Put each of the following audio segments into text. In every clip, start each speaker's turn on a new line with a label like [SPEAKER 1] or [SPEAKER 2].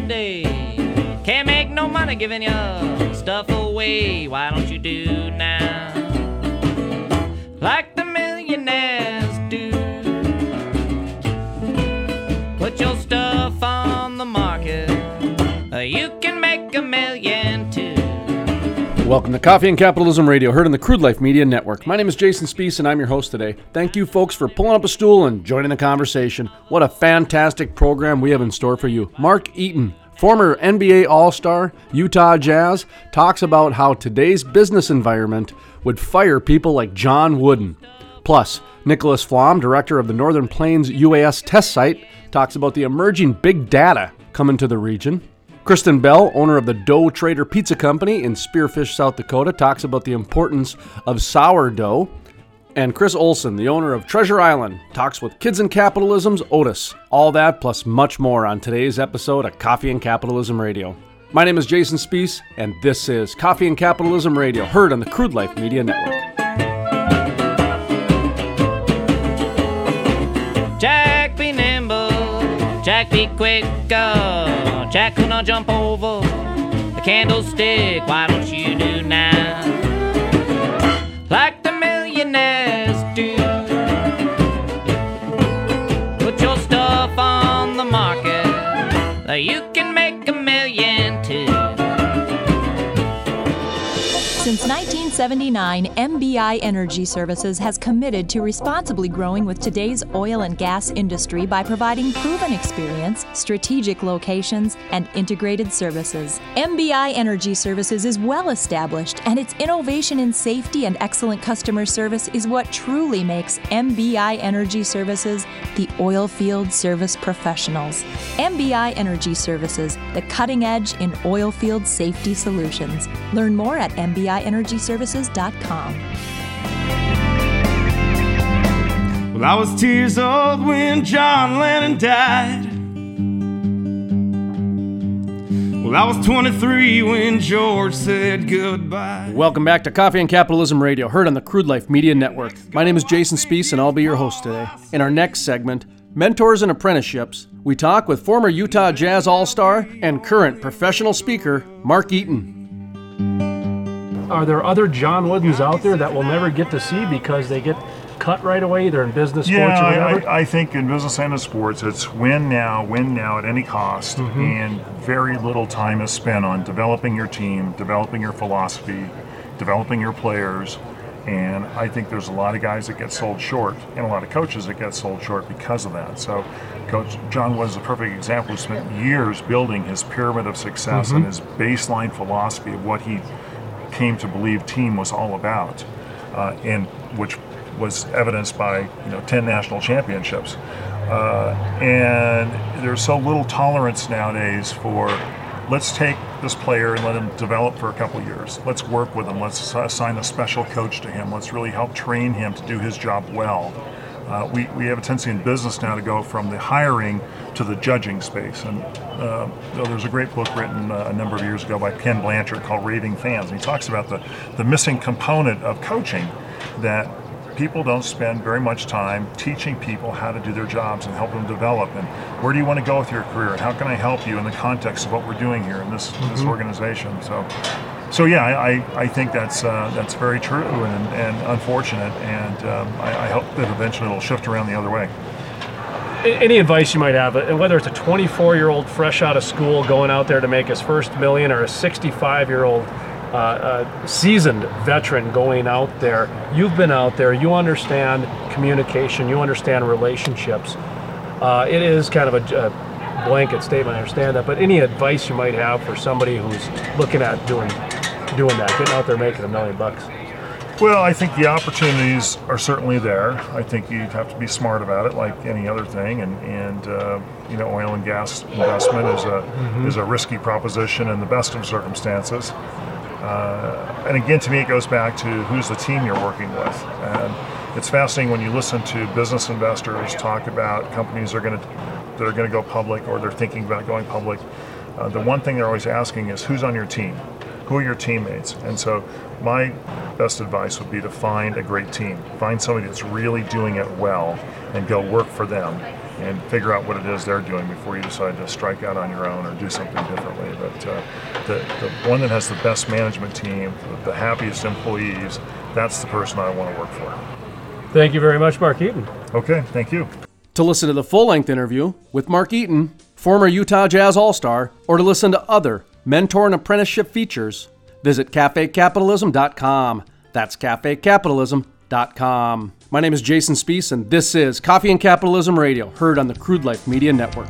[SPEAKER 1] day. Can't make no money giving your stuff away. Why don't you do now like the millionaires do? Put your stuff on the market. You can make $1 million too.
[SPEAKER 2] Welcome to Coffee and Capitalism Radio, heard on the Crude Life Media Network. My name is Jason Spees, and I'm your host today. Thank you, folks, for pulling up a stool and joining the conversation. What a fantastic program we have in store for you. Mark Eaton, former NBA All-Star, Utah Jazz, talks about how today's business environment would fire people like John Wooden. Plus, Nicholas Flom, director of the Northern Plains UAS test site, talks about the emerging big data coming to the region. Kristen Bell, owner of the Dough Trader Pizza Company in Spearfish, South Dakota, talks about the importance of sourdough. And Chris Olson, the owner of Treasure Island, talks with Kids in Capitalism's Otis. All that plus much more on today's episode of Coffee and Capitalism Radio. My name is Jason Spees, and this is Coffee and Capitalism Radio, heard on the Crude Life Media Network.
[SPEAKER 1] Jack be nimble, Jack be quick, Jack will not jump over the candlestick. Why don't you do now like the millionaires do? Put your stuff on the market. You can make $1 million too.
[SPEAKER 3] Since 1979, MBI Energy Services has committed to responsibly growing with today's oil and gas industry by providing proven experience, strategic locations, and integrated services. MBI Energy Services is well established, and its innovation in safety and excellent customer service is what truly makes MBI Energy Services the oil field service professionals. MBI Energy Services, the cutting edge in oil field safety solutions. Learn more at MBIEnergyServices.com.
[SPEAKER 4] Well, I was 2 years old when John Lennon died. Well, I was 23 when George said goodbye.
[SPEAKER 2] Welcome back to Coffee and Capitalism Radio, heard on the Crude Life Media Network. My name is Jason Spees, and I'll be your host today. In our next segment, Mentors and Apprenticeships, we talk with former Utah Jazz All-Star and current professional speaker, Mark Eaton.
[SPEAKER 5] Are there other John Woodens out there that we'll never get to see because they get cut right away, either in business, sports, or whatever?
[SPEAKER 6] I think in business and in sports, it's win now at any cost, and very little time is spent on developing your team, developing your philosophy, developing your players, and I think there's a lot of guys that get sold short, and a lot of coaches that get sold short because of that. So Coach John was a perfect example. He spent years building his pyramid of success and his baseline philosophy of what he came to believe team was all about, and which was evidenced by 10 national championships. And there's so little tolerance nowadays for, let's take this player and let him develop for a couple of years. Let's work with him. Let's assign a special coach to him. Let's really help train him to do his job well. We have a tendency in business now to go from the hiring to the judging space. And there's a great book written a number of years ago by Ken Blanchard called Raving Fans. And he talks about the missing component of coaching, that people don't spend very much time teaching people how to do their jobs and help them develop. And where do you want to go with your career? And how can I help you in the context of what we're doing here in this organization? So yeah, I think that's very true and unfortunate, and I hope that eventually it'll shift around the other way.
[SPEAKER 5] Any advice you might have, whether it's a 24-year-old fresh out of school going out there to make his first $1 million, or a 65-year-old seasoned veteran going out there? You've been out there, you understand communication, you understand relationships. It is kind of a blanket statement, I understand that, but any advice you might have for somebody who's looking at doing that, getting out there making $1 million?
[SPEAKER 6] Well, I think the opportunities are certainly there. I think you have to be smart about it, like any other thing. And oil and gas investment is a risky proposition in the best of circumstances. And again, to me, it goes back to who's the team you're working with. And it's fascinating when you listen to business investors talk about companies that are going to go public, or they're thinking about going public. The one thing they're always asking is, who's on your team? Who are your teammates? And so my best advice would be to find a great team. Find somebody that's really doing it well and go work for them and figure out what it is they're doing before you decide to strike out on your own or do something differently. But the one that has the best management team, the happiest employees, that's the person I want to work for.
[SPEAKER 5] Thank you very much, Mark Eaton.
[SPEAKER 6] Okay, thank you.
[SPEAKER 2] To listen to the full-length interview with Mark Eaton, former Utah Jazz All-Star, or to listen to other mentor and apprenticeship features, visit cafecapitalism.com. That's cafecapitalism.com. My name is Jason Spees, and this is Coffee and Capitalism Radio, heard on the Crude Life Media Network.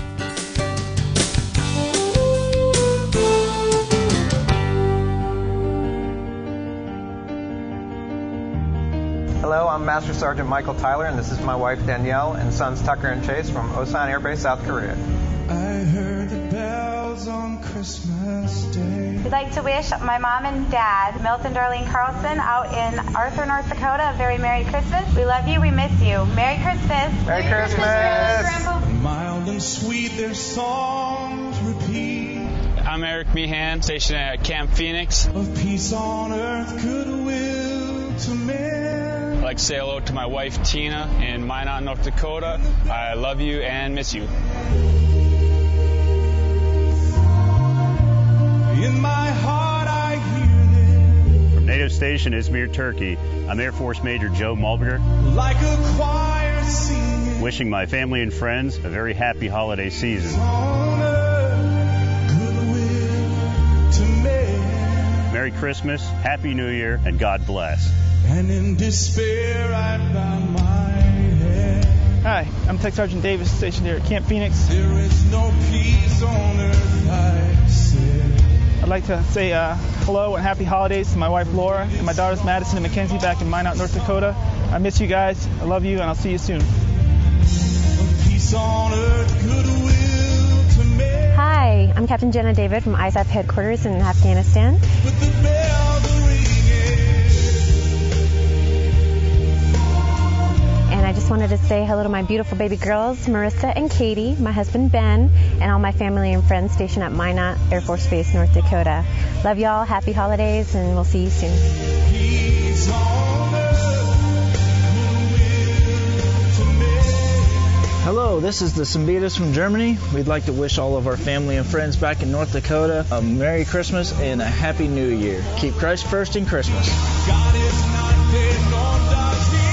[SPEAKER 7] Hello, I'm Master Sergeant Michael Tyler, and this is my wife Danielle and sons Tucker and Chase from Osan Air Base, South Korea.
[SPEAKER 8] I heard the bells on Christmas Day.
[SPEAKER 9] We'd like to wish my mom and dad, Milton Darlene Carlson, out in Arthur, North Dakota, a very Merry Christmas. We love you. We miss you. Merry Christmas.
[SPEAKER 7] Merry Christmas.
[SPEAKER 9] Grandpa.
[SPEAKER 8] Mild and sweet, their songs repeat.
[SPEAKER 10] I'm Eric Meehan, stationed at Camp Phoenix.
[SPEAKER 8] Of peace on earth, goodwill to men.
[SPEAKER 10] I'd like to say hello to my wife Tina in Minot, North Dakota. I love you and miss you.
[SPEAKER 8] In my heart I hear them.
[SPEAKER 11] From Native Station, Izmir, Turkey, I'm Air Force Major Joe Mulberger.
[SPEAKER 8] Like a choir singing.
[SPEAKER 11] Wishing my family and friends a very happy holiday season.
[SPEAKER 8] On earth, goodwill to men.
[SPEAKER 11] Merry Christmas, Happy New Year, and God bless.
[SPEAKER 8] And in despair I bow my head.
[SPEAKER 12] Hi, I'm Tech Sergeant Davis, stationed here at Camp Phoenix.
[SPEAKER 8] There is no peace on earth, I said.
[SPEAKER 12] I'd like to say hello and happy holidays to my wife Laura and my daughters Madison and Mackenzie back in Minot, North Dakota. I miss you guys. I love you, and I'll see you soon.
[SPEAKER 8] Peace on earth, goodwill to men.
[SPEAKER 13] Hi, I'm Captain Jenna David from ISAF headquarters in Afghanistan.
[SPEAKER 8] With the bells ringing.
[SPEAKER 13] And I just wanted to say hello to my beautiful baby girls, Marissa and Katie, my husband Ben, and all my family and friends stationed at Minot Air Force Base, North Dakota. Love y'all, happy holidays, and we'll see you soon.
[SPEAKER 8] Peace on earth, goodwill to men.
[SPEAKER 14] Hello, this is the Sambitas from Germany. We'd like to wish all of our family and friends back in North Dakota a Merry Christmas and a Happy New Year. Keep Christ first in Christmas.
[SPEAKER 8] God is not dead, nor does he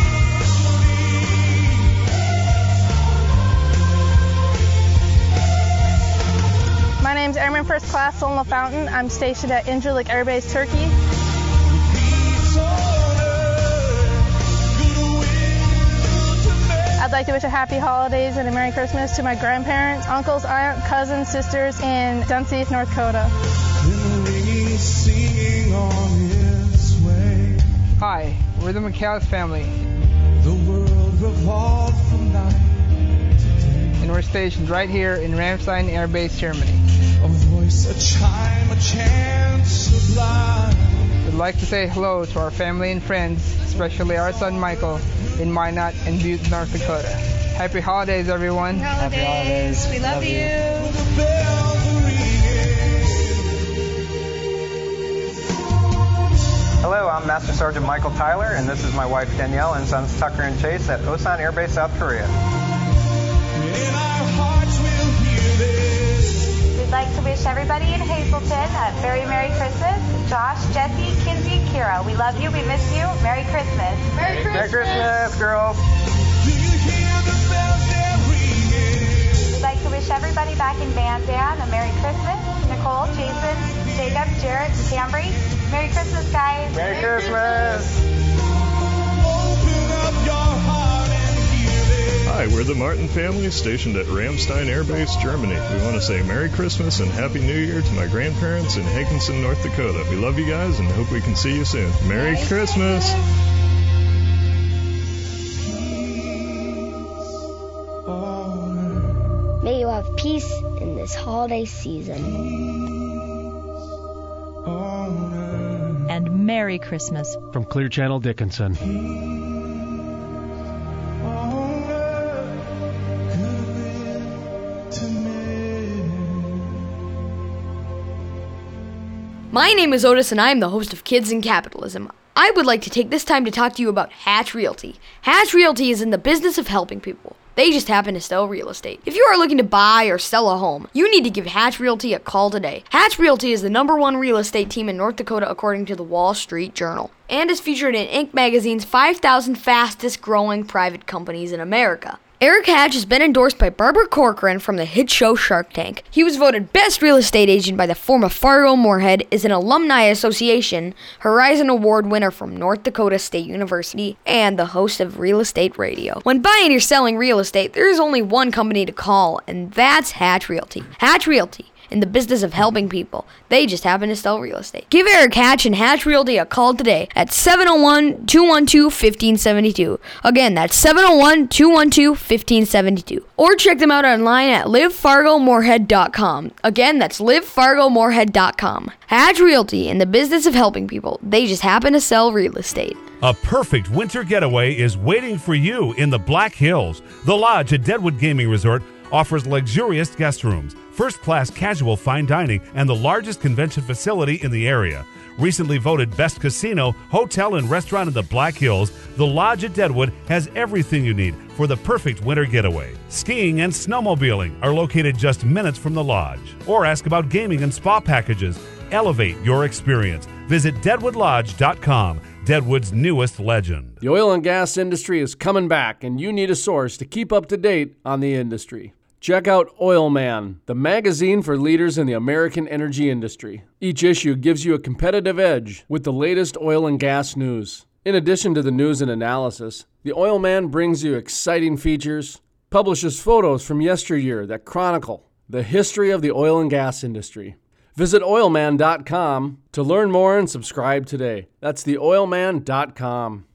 [SPEAKER 8] sleep.
[SPEAKER 15] My name's Airman First Class Solon Fountain. I'm stationed at Incirlik Air Base, Turkey. I'd like to wish a happy holidays and a Merry Christmas to my grandparents, uncles, aunt, cousins, sisters in Dunseith, North Dakota.
[SPEAKER 16] Hi, we're the McAllis family.
[SPEAKER 8] The world revolved from night to day.
[SPEAKER 16] And we're stationed right here in Ramstein Air Base, Germany.
[SPEAKER 8] A voice, a chime, a chant sublime.
[SPEAKER 16] We'd like to say hello to our family and friends, especially our son Michael in Minot and Butte, North Dakota. Happy holidays, everyone.
[SPEAKER 15] Happy holidays. We love you.
[SPEAKER 7] Hello, I'm Master Sergeant Michael Tyler, and this is my wife Danielle and sons Tucker and Chase at Osan Air Base, South Korea.
[SPEAKER 8] In our hearts we'll hear this.
[SPEAKER 9] We'd like to wish everybody in Hazleton a very Merry Christmas. Josh, Jesse, Kinsey, Kira, we love you, we miss you. Merry Christmas.
[SPEAKER 7] Merry Christmas, girls.
[SPEAKER 8] Do you hear the bells they're ringing?
[SPEAKER 9] We'd like to wish everybody back in Van Dan a Merry Christmas. Nicole, Jason, Jacob, Jared, and Cambry. Merry Christmas, guys.
[SPEAKER 7] Merry Christmas.
[SPEAKER 8] Open up your heart and hear this.
[SPEAKER 17] Hi, we're the Martin family stationed at Ramstein Air Base, Germany. We want to say Merry Christmas and Happy New Year to my grandparents in Hankinson, North Dakota. We love you guys and hope we can see you soon. Merry Christmas.
[SPEAKER 18] May you have peace in this holiday season.
[SPEAKER 3] And Merry Christmas.
[SPEAKER 5] From Clear Channel Dickinson.
[SPEAKER 19] My name is Otis, and I am the host of Kids in Capitalism. I would like to take this time to talk to you about Hatch Realty. Hatch Realty is in the business of helping people. They just happen to sell real estate. If you are looking to buy or sell a home, you need to give Hatch Realty a call today. Hatch Realty is the #1 real estate team in North Dakota according to the Wall Street Journal, and is featured in Inc. magazine's 5,000 fastest growing private companies in America. Eric Hatch has been endorsed by Barbara Corcoran from the hit show Shark Tank. He was voted Best Real Estate Agent by the Forum of Fargo-Moorhead, is an Alumni Association Horizon Award winner from North Dakota State University, and the host of Real Estate Radio. When buying or selling real estate, there is only one company to call, and that's Hatch Realty. Hatch Realty, in the business of helping people. They just happen to sell real estate. Give Eric Hatch and Hatch Realty a call today at 701-212-1572. Again, that's 701-212-1572. Or check them out online at livefargomoorhead.com. Again, that's livefargomoorhead.com. Hatch Realty, in the business of helping people. They just happen to sell real estate.
[SPEAKER 20] A perfect winter getaway is waiting for you in the Black Hills. The Lodge at Deadwood Gaming Resort offers luxurious guest rooms, first-class casual fine dining, and the largest convention facility in the area. Recently voted best casino, hotel, and restaurant in the Black Hills, the Lodge at Deadwood has everything you need for the perfect winter getaway. Skiing and snowmobiling are located just minutes from the Lodge. Or ask about gaming and spa packages. Elevate your experience. Visit DeadwoodLodge.com, Deadwood's newest legend.
[SPEAKER 2] The oil and gas industry is coming back, and you need a source to keep up to date on the industry. Check out Oil Man, the magazine for leaders in the American energy industry. Each issue gives you a competitive edge with the latest oil and gas news. In addition to the news and analysis, the Oil Man brings you exciting features, publishes photos from yesteryear that chronicle the history of the oil and gas industry. Visit oilman.com to learn more and subscribe today. That's theoilman.com.